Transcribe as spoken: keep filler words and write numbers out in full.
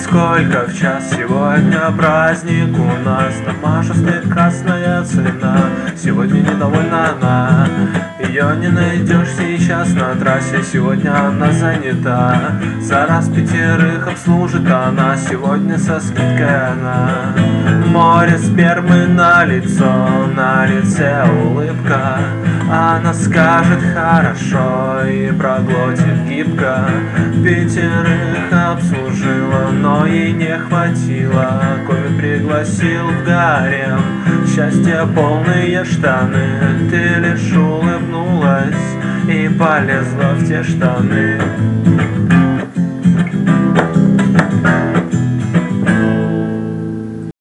сколько в час? Сегодня праздник у нас, там Маша стоит красная цена. Сегодня недовольна она, ее не найдешь сейчас на трассе. Сегодня она занята, за раз пятерых обслужит она. Сегодня со скидкой она. Море спермы на лицо, на лице улыбка. Она скажет хорошо и проглотит гибко. Пятерых обслужила, но ей не хватило. Коми пригласил в гарем, счастье полные штаны. Ты лишь улыбнулась и полезла в те штаны.